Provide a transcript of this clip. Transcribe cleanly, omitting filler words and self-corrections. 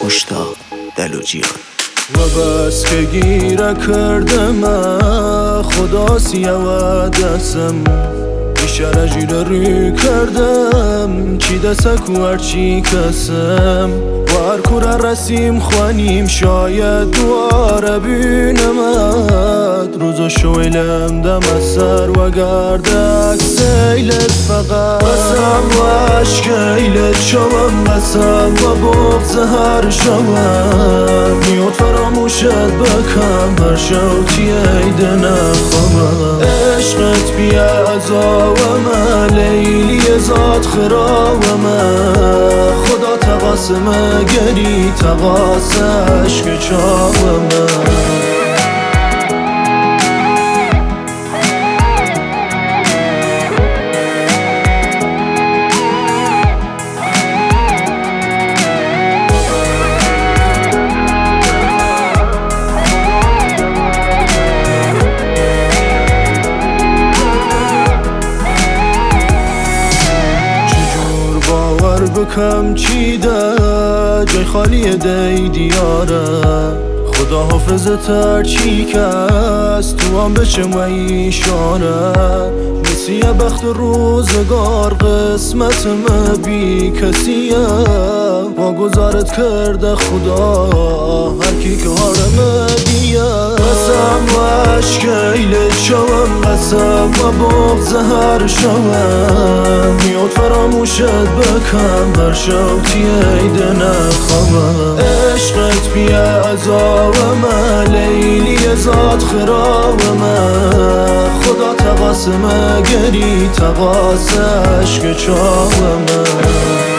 مشتاق دلوجیان و بس که گیره کردم خدا سیوه دستم بیشتر جیره روی کردم چی دستک و هرچی کسم و هر کوره رسیم خوانیم شاید دواره بینمت روزا شویلم دم از سر و گردک سیلت فقط قسم و عشقیلت شوم قسم و بغض هر شوم میاد فراموشت بکم هر شوتی ایده نخوام عشقت بیعذاومه لیلی ذات خراومه خدا تقاسمه گری تقاس عشق چاومه بکم چیده جای خالی دی دیاره خدا حافظت هرچی کس تو هم بچم و ایشاره نسیه بخت روزگار قسمتم بی کسیه ما گذارت کرده خدا هر کی که هارم دیه قسم و عشقیلت شوم قسم و بغض هر شوم میاد فراموشت بکم هر شوتی ایده نخوام عشقت بیعذاومه لیلی ذات خراومه خدا تقاسمه گری تقاس عشق چاومه